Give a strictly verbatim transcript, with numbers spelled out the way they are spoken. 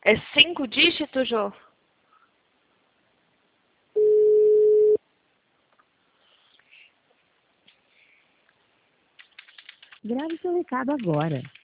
É cinco dígitos, Jô? Grave seu recado agora.